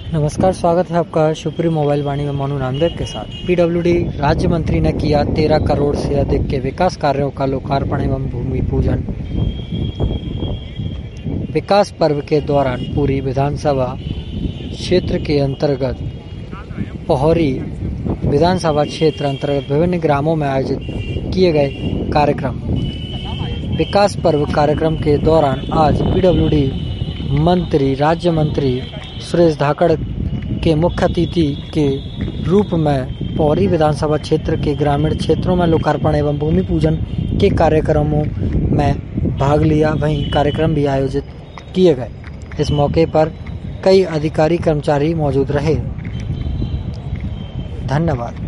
नमस्कार, स्वागत है आपका शिवपुरी मोबाइल वाणी में मोनू नामदेव के साथ। पीडब्ल्यूडी राज्य मंत्री ने किया 13 करोड़ से अधिक के विकास कार्यों का लोकार्पण एवं भूमि पूजन। विकास पर्व के दौरान पूरी विधानसभा क्षेत्र के अंतर्गत पोहरी विधानसभा क्षेत्र अंतर्गत विभिन्न ग्रामों में आयोजित किए गए कार्यक्रम। विकास पर्व कार्यक्रम के दौरान आज पीडब्ल्यूडी मंत्री राज्य मंत्री सुरेश धाकड़ के मुख्य अतिथि के रूप में पोहरी विधानसभा क्षेत्र के ग्रामीण क्षेत्रों में लोकार्पण एवं भूमि पूजन के कार्यक्रमों में भाग लिया। वहीं कार्यक्रम भी आयोजित किए गए। इस मौके पर कई अधिकारी कर्मचारी मौजूद रहे। धन्यवाद।